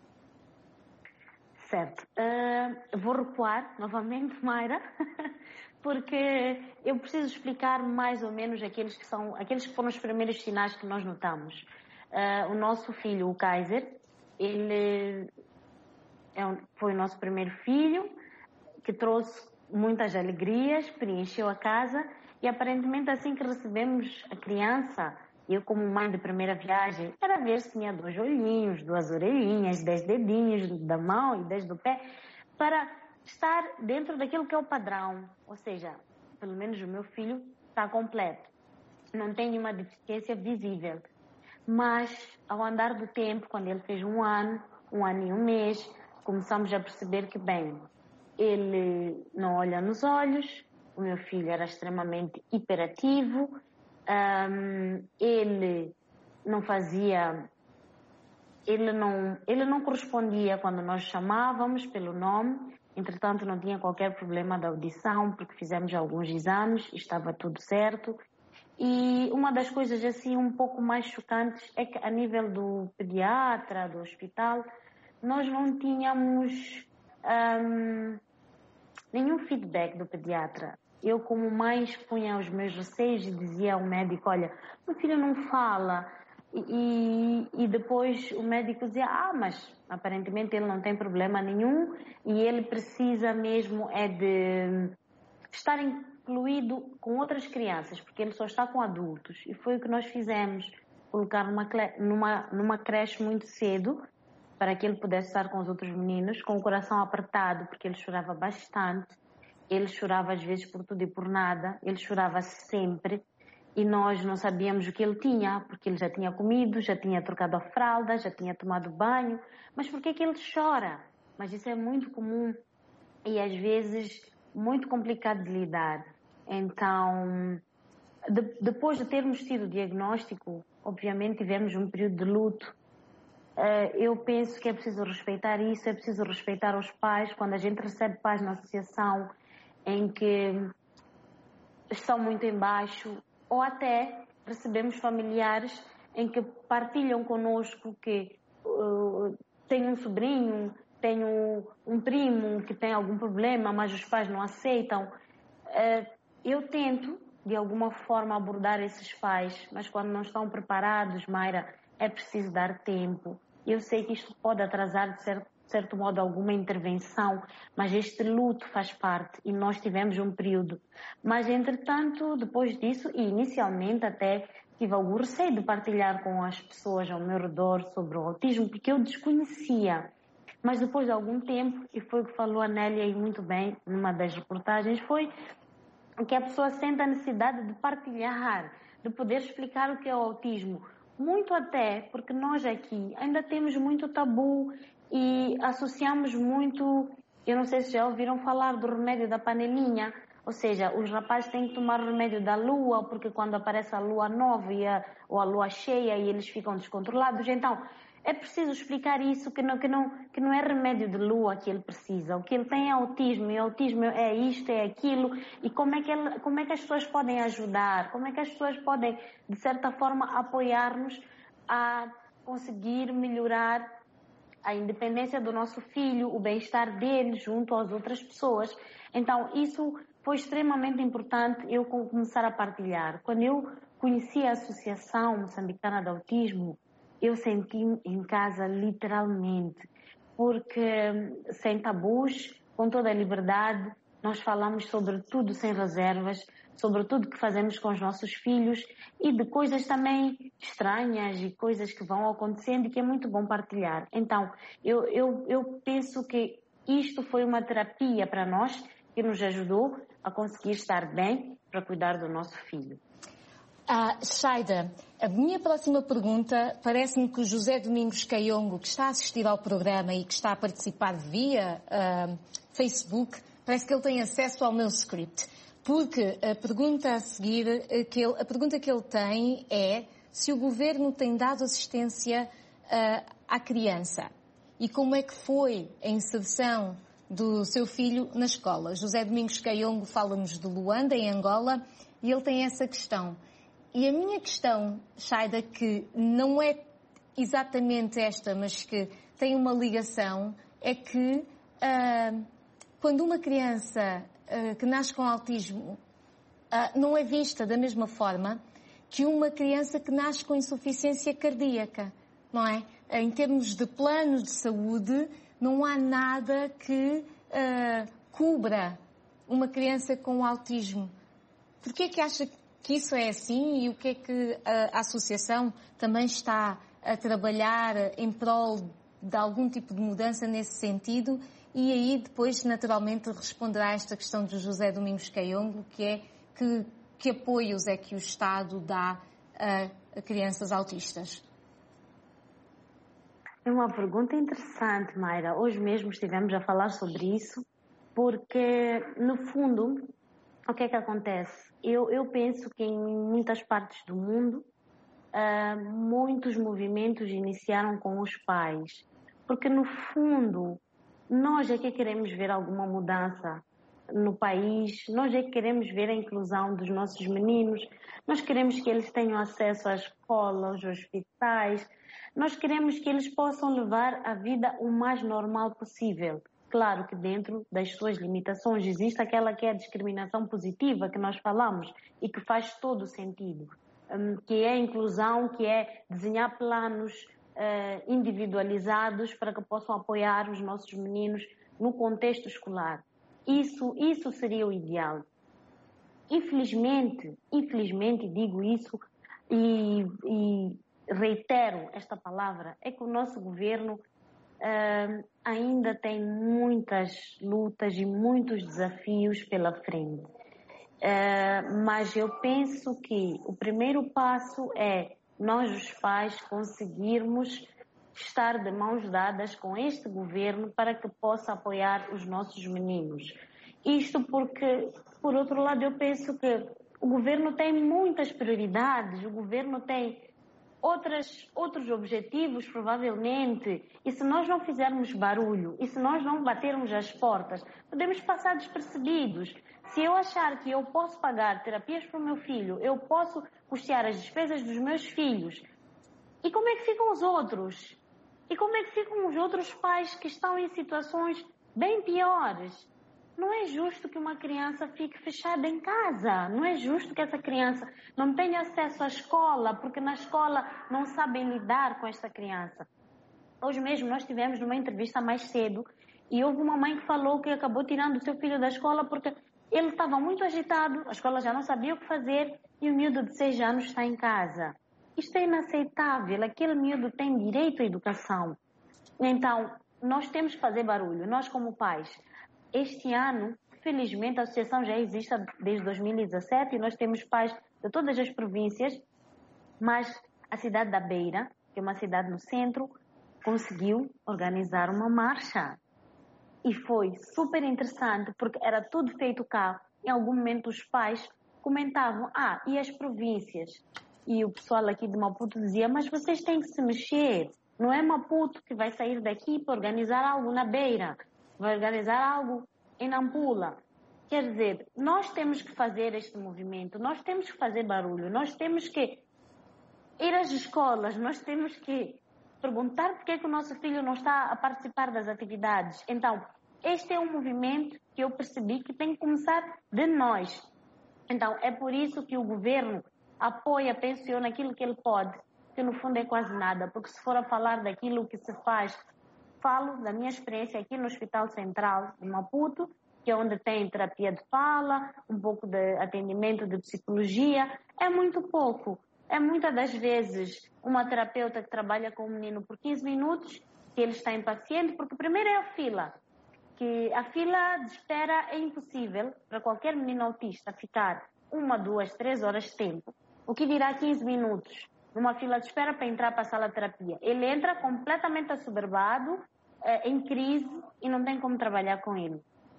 Certo. Vou recuar novamente, Mayra, porque eu preciso explicar mais ou menos aqueles que foram os primeiros sinais que nós notamos. O nosso filho, o Kaiser, ele foi o nosso primeiro filho, que trouxe muitas alegrias, preencheu a casa e aparentemente assim que recebemos a criança, eu como mãe de primeira viagem, era ver se tinha 2 olhinhos, 2 orelhinhas, 10 dedinhos da mão e 10 do pé, para estar dentro daquilo que é o padrão. Ou seja, pelo menos o meu filho está completo. Não tem nenhuma deficiência visível. Mas ao andar do tempo, quando ele fez 1 ano e 1 mês, começamos a perceber que, bem, ele não olha nos olhos, o meu filho era extremamente hiperativo, ele não correspondia quando nós chamávamos pelo nome, entretanto não tinha qualquer problema da audição, porque fizemos alguns exames e estava tudo certo. E uma das coisas assim um pouco mais chocantes é que a nível do pediatra, do hospital, nós não tínhamos nenhum feedback do pediatra. Eu, como mãe, expunha os meus receios e dizia ao médico, olha, meu filho não fala. E depois o médico dizia, mas aparentemente ele não tem problema nenhum e ele precisa mesmo de estar incluído com outras crianças, porque ele só está com adultos. E foi o que nós fizemos, colocar numa creche muito cedo, para que ele pudesse estar com os outros meninos, com o coração apertado, porque ele chorava bastante. Ele chorava às vezes por tudo e por nada, ele chorava sempre e nós não sabíamos o que ele tinha, porque ele já tinha comido, já tinha trocado a fralda, já tinha tomado banho, mas por que ele chora? Mas isso é muito comum e às vezes muito complicado de lidar. Então, depois de termos tido o diagnóstico, obviamente tivemos um período de luto. Eu penso que é preciso respeitar isso, é preciso respeitar os pais. Quando a gente recebe pais na associação em que estão muito em baixo, ou até recebemos familiares em que partilham conosco que tem um sobrinho, tem um primo que tem algum problema, mas os pais não aceitam. Eu tento, de alguma forma, abordar esses pais, mas quando não estão preparados, Mayra, é preciso dar tempo. Eu sei que isto pode atrasar, de certo modo, alguma intervenção, mas este luto faz parte e nós tivemos um período. Mas, entretanto, depois disso, e inicialmente até tive algum receio de partilhar com as pessoas ao meu redor sobre o autismo, porque eu desconhecia. Mas depois de algum tempo, e foi o que falou a Nélia e muito bem numa das reportagens, foi que a pessoa sente a necessidade de partilhar, de poder explicar o que é o autismo. Muito até porque nós aqui ainda temos muito tabu e associamos muito, eu não sei se já ouviram falar do remédio da panelinha, ou seja, os rapazes têm que tomar o remédio da lua, porque quando aparece a lua nova ou a lua cheia e eles ficam descontrolados. Então, é preciso explicar isso, que não é remédio de lua que ele precisa. O que ele tem é autismo, e autismo é isto, é aquilo, e como é que as pessoas podem ajudar, como é que as pessoas podem, de certa forma, apoiar-nos a conseguir melhorar a independência do nosso filho, o bem-estar dele junto às outras pessoas. Então, isso foi extremamente importante eu começar a partilhar. Quando eu conheci a Associação Moçambicana de Autismo, eu senti-me em casa literalmente, porque sem tabus, com toda a liberdade, nós falamos sobre tudo sem reservas, sobre tudo que fazemos com os nossos filhos e de coisas também estranhas e coisas que vão acontecendo e que é muito bom partilhar. Então, eu penso que isto foi uma terapia para nós que nos ajudou a conseguir estar bem para cuidar do nosso filho. Shaida, a minha próxima pergunta, parece-me que o José Domingos Caiongo, que está a assistir ao programa e que está a participar via Facebook, parece que ele tem acesso ao meu script. Porque a pergunta a seguir, a pergunta que ele tem é se o governo tem dado assistência à criança e como é que foi a inserção do seu filho na escola. José Domingos Caiongo fala-nos de Luanda, em Angola, e ele tem essa questão. E a minha questão, Shaida, que não é exatamente esta, mas que tem uma ligação, é que quando uma criança que nasce com autismo não é vista da mesma forma que uma criança que nasce com insuficiência cardíaca, não é? Em termos de planos de saúde, não há nada que cubra uma criança com autismo. Por que é que acha que isso é assim e o que é que a Associação também está a trabalhar em prol de algum tipo de mudança nesse sentido? E aí depois, naturalmente, responderá a esta questão do José Domingos Caiongo, que é que apoios é que o Estado dá a crianças autistas? É uma pergunta interessante, Mayra. Hoje mesmo estivemos a falar sobre isso, porque, no fundo, o que é que acontece? Eu penso que em muitas partes do mundo, muitos movimentos iniciaram com os pais, porque, no fundo, nós é que queremos ver alguma mudança no país, nós é que queremos ver a inclusão dos nossos meninos, nós queremos que eles tenham acesso à escola, aos hospitais, nós queremos que eles possam levar a vida o mais normal possível. Claro que dentro das suas limitações existe aquela que é a discriminação positiva que nós falamos e que faz todo o sentido, que é a inclusão, que é desenhar planos individualizados para que possam apoiar os nossos meninos no contexto escolar. Isso seria o ideal. Infelizmente digo isso e reitero esta palavra, é que o nosso governo ainda tem muitas lutas e muitos desafios pela frente. Mas eu penso que o primeiro passo é nós, os pais, conseguirmos estar de mãos dadas com este governo para que possa apoiar os nossos meninos. Isto porque, por outro lado, eu penso que o governo tem muitas prioridades, o governo tem outros objetivos, provavelmente, e se nós não fizermos barulho, e se nós não batermos as portas, podemos passar despercebidos. Se eu achar que eu posso pagar terapias para o meu filho, eu posso custear as despesas dos meus filhos, e como é que ficam os outros? E como é que ficam os outros pais que estão em situações bem piores? Não é justo que uma criança fique fechada em casa. Não é justo que essa criança não tenha acesso à escola, porque na escola não sabem lidar com esta criança. Hoje mesmo nós tivemos numa entrevista mais cedo e houve uma mãe que falou que acabou tirando o seu filho da escola porque ele estava muito agitado, a escola já não sabia o que fazer e o miúdo de 6 anos está em casa. Isto é inaceitável. Aquele miúdo tem direito à educação. Então, nós temos que fazer barulho, nós como pais. Este ano, felizmente, a associação já existe desde 2017 e nós temos pais de todas as províncias, mas a cidade da Beira, que é uma cidade no centro, conseguiu organizar uma marcha. E foi super interessante, porque era tudo feito cá. Em algum momento os pais comentavam, e as províncias? E o pessoal aqui de Maputo dizia, mas vocês têm que se mexer. Não é Maputo que vai sair daqui para organizar algo na Beira. Vai organizar algo em Nampula. Quer dizer, nós temos que fazer este movimento, nós temos que fazer barulho, nós temos que ir às escolas, nós temos que perguntar porque é que o nosso filho não está a participar das atividades. Então, este é um movimento que eu percebi que tem que começar de nós. Então, é por isso que o governo apoia, pensiona aquilo que ele pode, que no fundo é quase nada, porque se for a falar daquilo que se faz, falo da minha experiência aqui no Hospital Central de Maputo, que é onde tem terapia de fala, um pouco de atendimento de psicologia, é muito pouco. É muitas das vezes uma terapeuta que trabalha com um menino por 15 minutos, que ele está impaciente, porque primeiro é a fila, que a fila de espera é impossível para qualquer menino autista ficar 1, 2, 3 horas de tempo. O que dirá 15 minutos numa fila de espera para entrar para a sala de terapia? Ele entra completamente assoberbado, em crise, e não tem como trabalhar com ele.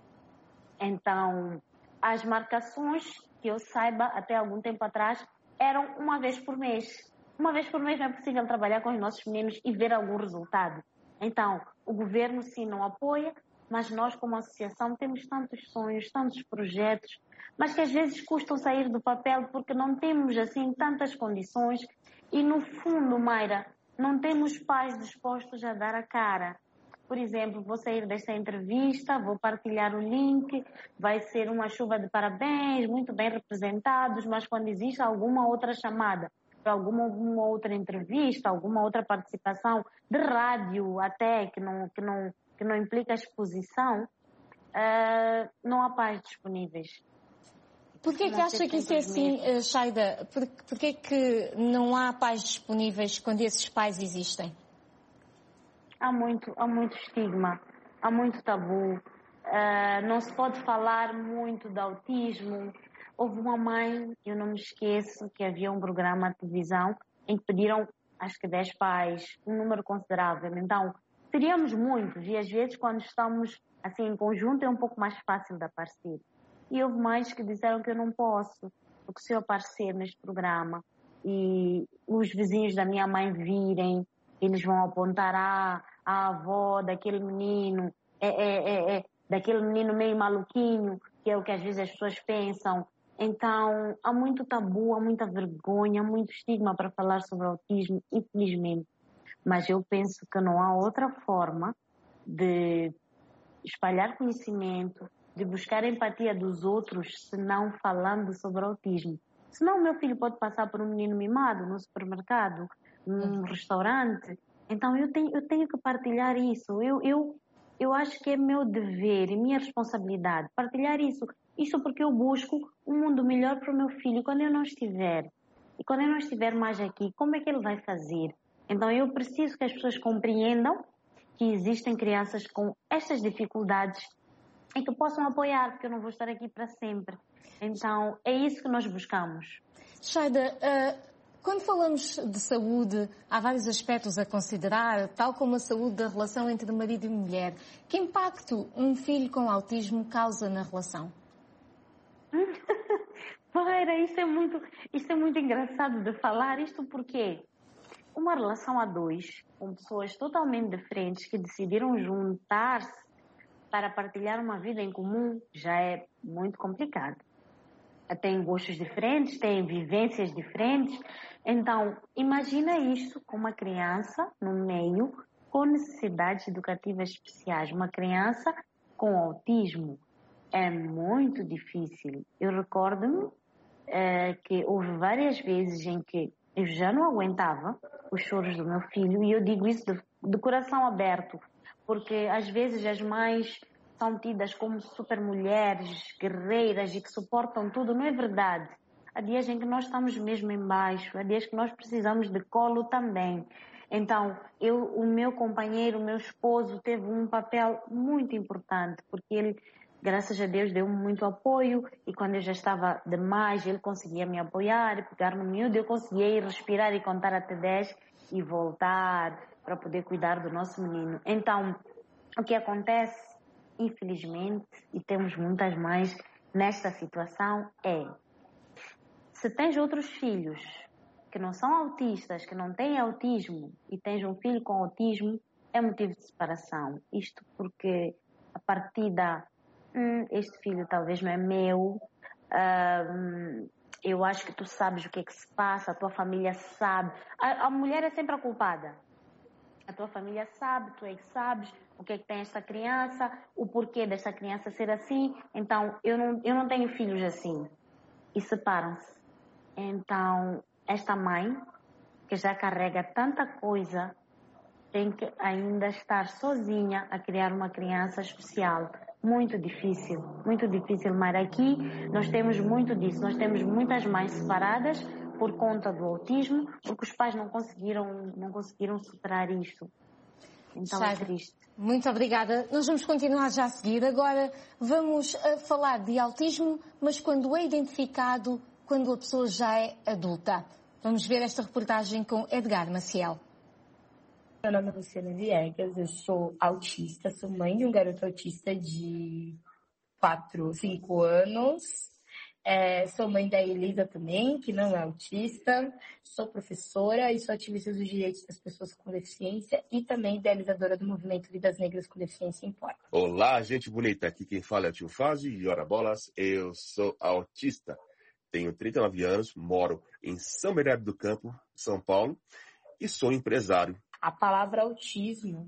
Então, as marcações, que eu saiba, até algum tempo atrás, eram uma vez por mês. Uma vez por mês não é possível trabalhar com os nossos meninos e ver algum resultado. Então, o governo sim não apoia, mas nós como associação temos tantos sonhos, tantos projetos, mas que às vezes custam sair do papel porque não temos assim tantas condições e no fundo, Mayra, não temos pais dispostos a dar a cara. Por exemplo, vou sair desta entrevista, vou partilhar o link, vai ser uma chuva de parabéns, muito bem representados, mas quando existe alguma outra chamada, para alguma outra entrevista, alguma outra participação de rádio até, que não implica exposição, não há pais disponíveis. Por que acha que isso é assim, Shaida? Por que que não há pais disponíveis quando esses pais existem? Há muito estigma, há muito tabu, não se pode falar muito de autismo. Houve uma mãe, eu não me esqueço, que havia um programa de televisão em que pediram, acho que 10 pais, um número considerável. Então, seríamos muitos e às vezes quando estamos assim em conjunto é um pouco mais fácil de aparecer. E houve mães que disseram que eu não posso, porque se eu aparecer neste programa e os vizinhos da minha mãe virem, eles vão apontar a avó daquele menino, daquele menino meio maluquinho, que é o que às vezes as pessoas pensam. Então, há muito tabu, há muita vergonha, há muito estigma para falar sobre autismo, infelizmente. Mas eu penso que não há outra forma de espalhar conhecimento, de buscar a empatia dos outros, senão falando sobre autismo. Senão o meu filho pode passar por um menino mimado no supermercado, num restaurante. Então eu tenho que partilhar isso. Eu acho que é meu dever e minha responsabilidade partilhar isso. Isso porque eu busco um mundo melhor para o meu filho quando eu não estiver. E quando eu não estiver mais aqui, como é que ele vai fazer? Então eu preciso que as pessoas compreendam que existem crianças com estas dificuldades e que possam apoiar, porque eu não vou estar aqui para sempre. Então é isso que nós buscamos. Shaida, quando falamos de saúde, há vários aspectos a considerar, tal como a saúde da relação entre marido e mulher. Que impacto um filho com autismo causa na relação? Mayra, isso é muito engraçado de falar. Isto porque uma relação a dois, com pessoas totalmente diferentes que decidiram juntar-se para partilhar uma vida em comum, já é muito complicado. Têm gostos diferentes, têm vivências diferentes. Então, imagina isto com uma criança no meio com necessidades educativas especiais. Uma criança com autismo. é muito difícil. Eu recordo-me que houve várias vezes em que eu já não aguentava os choros do meu filho, e eu digo isso de coração aberto, porque às vezes as mães são tidas como super mulheres, guerreiras e que suportam tudo. Não é verdade. Há dias em que nós estamos mesmo em baixo, há dias que nós precisamos de colo também. Então, o meu companheiro, o meu esposo, teve um papel muito importante, porque ele, graças a Deus, deu-me muito apoio, e quando eu já estava demais, ele conseguia me apoiar, pegar no miúdo, eu conseguia ir respirar e contar até 10 e voltar para poder cuidar do nosso menino. Então, o que acontece, infelizmente, e temos muitas mães nesta situação, se tens outros filhos que não são autistas, que não têm autismo, e tens um filho com autismo, é motivo de separação. Isto porque a partida, este filho talvez não é meu, eu acho que tu sabes o que é que se passa, a tua família sabe. A mulher é sempre a culpada. A tua família sabe, tu é que sabes o que é que tem esta criança, o porquê desta criança ser assim. Então, eu não tenho filhos assim. E separam-se. Então, esta mãe, que já carrega tanta coisa, tem que ainda estar sozinha a criar uma criança especial. Muito difícil, Mara. Aqui nós temos muito disso. Nós temos muitas mães separadas por conta do autismo, porque os pais não conseguiram superar isto. Então é triste. Muito obrigada. Nós vamos continuar já a seguir. Agora vamos falar de autismo, mas quando é identificado, quando a pessoa já é adulta. Vamos ver esta reportagem com Edgar Maciel. Meu nome é Luciana Viegas, eu sou autista, sou mãe de um garoto autista de 5 anos. Sou mãe da Elisa também, que não é autista. Sou professora e sou ativista dos direitos das pessoas com deficiência e também idealizadora do movimento Vidas Negras com Deficiência Importa. Olá, gente bonita. Aqui quem fala é o tio Fábio e ora bolas. Eu sou autista. Tenho 39 anos, moro em São Bernardo do Campo, São Paulo, e sou empresário. A palavra autismo,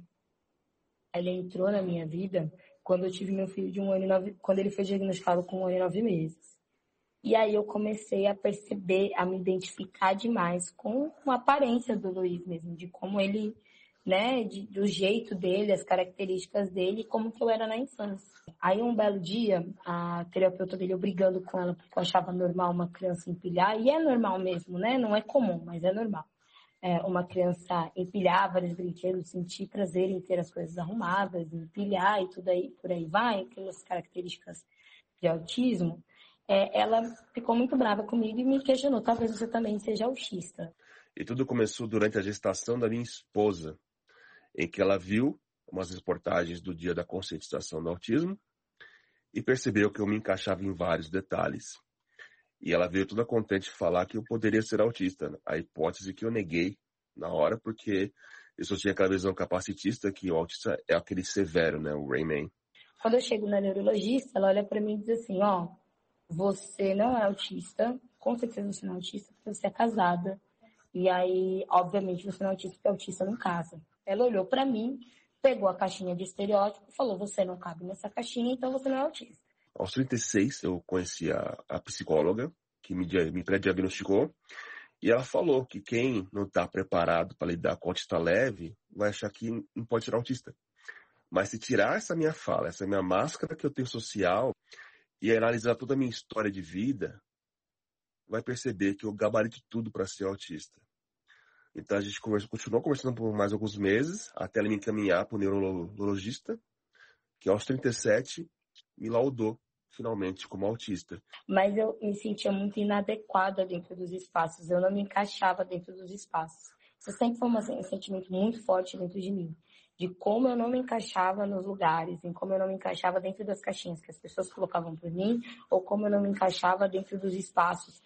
ela entrou na minha vida quando eu tive meu filho de 1 ano e 9, quando ele foi diagnosticado com 1 ano e 9 meses. E aí eu comecei a perceber, a me identificar demais com a aparência do Luiz mesmo, de como ele, né, do jeito dele, as características dele, como que eu era na infância. Aí um belo dia, a terapeuta dele, eu brigando com ela, porque eu achava normal uma criança empilhar, e é normal mesmo, né, não é comum, mas é normal. Uma criança empilhar vários brinquedos, sentir prazer em ter as coisas arrumadas, empilhar e tudo aí, por aí vai, aquelas características de autismo. Ela ficou muito brava comigo e me questionou, talvez você também seja autista. E tudo começou durante a gestação da minha esposa, em que ela viu umas reportagens do Dia da Conscientização do Autismo e percebeu que eu me encaixava em vários detalhes. E ela veio toda contente falar que eu poderia ser autista, a hipótese que eu neguei na hora, porque eu só tinha aquela visão capacitista que o autista é aquele severo, né, o Rayman. Quando eu chego na neurologista, ela olha para mim e diz assim, você não é autista, com certeza você não é autista porque você é casada. E aí, obviamente, você não é autista porque autista não casa. Ela olhou para mim, pegou a caixinha de estereótipo e falou, você não cabe nessa caixinha, então você não é autista. Aos 36, eu conheci a psicóloga que me pré-diagnosticou e ela falou que quem não está preparado para lidar com autista leve vai achar que não pode ser autista. Mas se tirar essa minha fala, essa minha máscara que eu tenho social e analisar toda a minha história de vida, vai perceber que eu gabarito tudo para ser autista. Então a gente continuou conversando por mais alguns meses, até ela me encaminhar para o neurologista, que aos 37 me laudou finalmente como autista. Mas eu me sentia muito inadequada dentro dos espaços, eu não me encaixava dentro dos espaços. Isso sempre foi um sentimento muito forte dentro de mim, de como eu não me encaixava nos lugares, em como eu não me encaixava dentro das caixinhas que as pessoas colocavam por mim, ou como eu não me encaixava dentro dos espaços.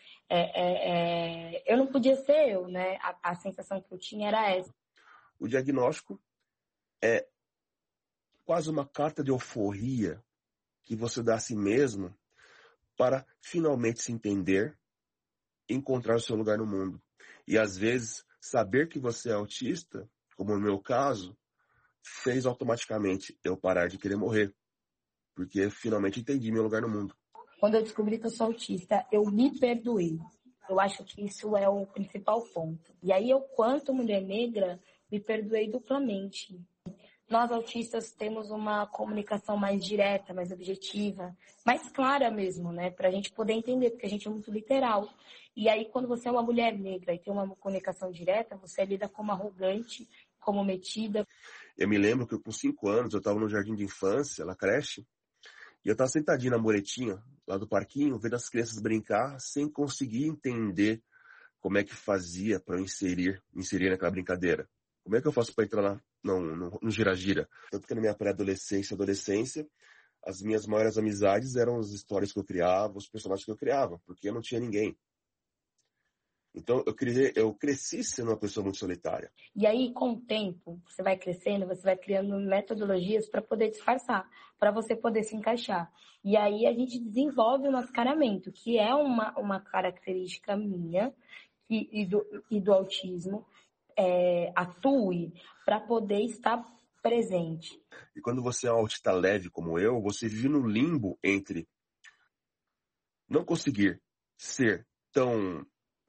Eu não podia ser eu, né? A sensação que eu tinha era essa. O diagnóstico é quase uma carta de euforia que você dá a si mesmo para finalmente se entender e encontrar o seu lugar no mundo. E às vezes, saber que você é autista, como no meu caso, fez automaticamente eu parar de querer morrer. porque finalmente entendi meu lugar no mundo. Quando eu descobri que eu sou autista, eu me perdoei. Eu acho que isso é o principal ponto. E aí eu, quanto mulher negra, me perdoei duplamente. Nós autistas temos uma comunicação mais direta, mais objetiva, mais clara mesmo, né? Pra gente poder entender, porque a gente é muito literal. E aí, quando você é uma mulher negra e tem uma comunicação direta, você lida como arrogante, como metida. Eu me lembro que com 5 anos eu estava no jardim de infância, na creche, e eu estava sentadinho na muretinha, lá do parquinho, vendo as crianças brincar, sem conseguir entender como é que fazia para eu inserir naquela brincadeira. Como é que eu faço para entrar lá no gira-gira? Tanto que na minha pré-adolescência e adolescência, as minhas maiores amizades eram as histórias que eu criava, os personagens que eu criava, porque eu não tinha ninguém. Então, eu cresci sendo uma pessoa muito solitária. E aí, com o tempo, você vai crescendo, você vai criando metodologias para poder disfarçar, para você poder se encaixar. E aí, a gente desenvolve o mascaramento, que é uma característica minha e do autismo, atue para poder estar presente. E quando você é um autista leve como eu, você vive no limbo entre não conseguir ser tão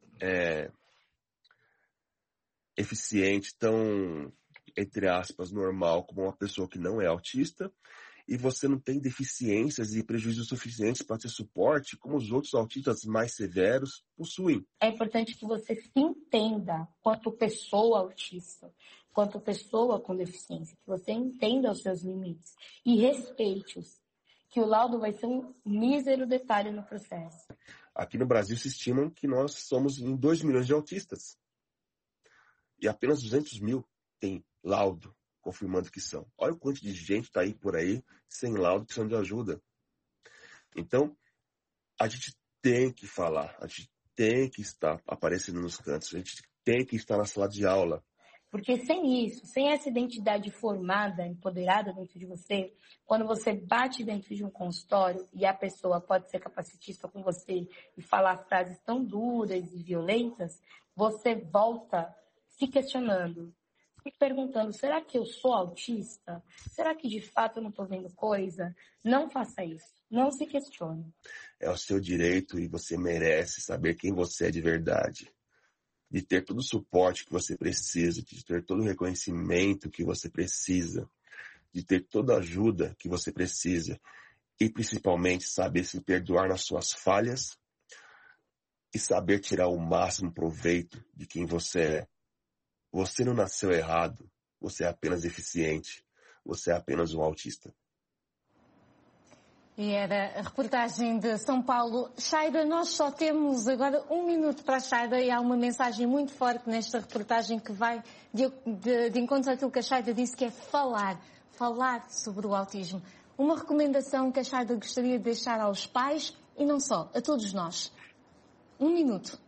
eficiente, tão, entre aspas, normal como uma pessoa que não é autista, e você não tem deficiências e prejuízos suficientes para ter suporte como os outros autistas mais severos possuem. É importante que você se entenda quanto pessoa autista, quanto pessoa com deficiência, que você entenda os seus limites e respeite-os, que o laudo vai ser um mísero detalhe no processo. Aqui no Brasil se estima que nós somos em 2 milhões de autistas. E apenas 200 mil têm laudo confirmando que são. Olha o quanto de gente está aí por aí sem laudo, precisando de ajuda. Então, a gente tem que falar, a gente tem que estar aparecendo nos cantos, a gente tem que estar na sala de aula. Porque sem isso, sem essa identidade formada, empoderada dentro de você, quando você bate dentro de um consultório e a pessoa pode ser capacitista com você e falar frases tão duras e violentas, você volta se questionando, se perguntando, será que eu sou autista? Será que de fato eu não estou vendo coisa? Não faça isso, não se questione. É o seu direito e você merece saber quem você é de verdade. De ter todo o suporte que você precisa, de ter todo o reconhecimento que você precisa, de ter toda a ajuda que você precisa e principalmente saber se perdoar nas suas falhas e saber tirar o máximo proveito de quem você é. Você não nasceu errado, você é apenas deficiente, você é apenas um autista. E era a reportagem de São Paulo. Shaida, nós só temos agora 1 minuto para a Shaida e há uma mensagem muito forte nesta reportagem que vai de encontro àquilo que a Shaida disse, que é falar sobre o autismo. Uma recomendação que a Shaida gostaria de deixar aos pais e não só, a todos nós. 1 minuto.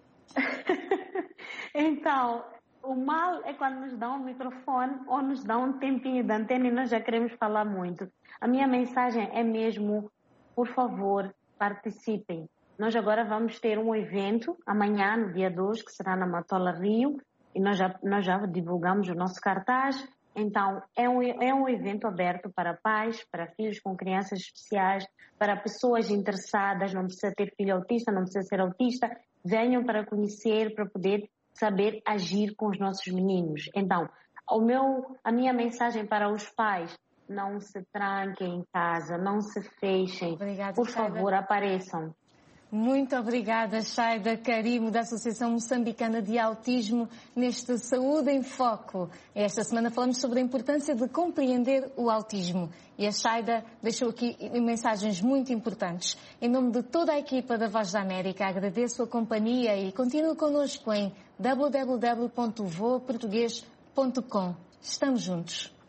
Então, o mal é quando nos dão um microfone ou nos dão um tempinho de antena e nós já queremos falar muito. A minha mensagem é mesmo, por favor, participem. Nós agora vamos ter um evento amanhã, no dia 2, que será na Matola Rio, e nós já divulgamos o nosso cartaz. Então, é um evento aberto para pais, para filhos com crianças especiais, para pessoas interessadas, não precisa ter filho autista, não precisa ser autista, venham para conhecer, para poder saber agir com os nossos meninos. Então, a minha mensagem para os pais, não se tranquem em casa, não se fechem. Obrigada, por favor, apareçam. Muito obrigada, Shaida Karimo, da Associação Moçambicana de Autismo, neste Saúde em Foco. Esta semana falamos sobre a importância de compreender o autismo. E a Shaida deixou aqui mensagens muito importantes. Em nome de toda a equipa da Voz da América, agradeço a companhia e continue connosco em www.voaportugues.com. Estamos juntos.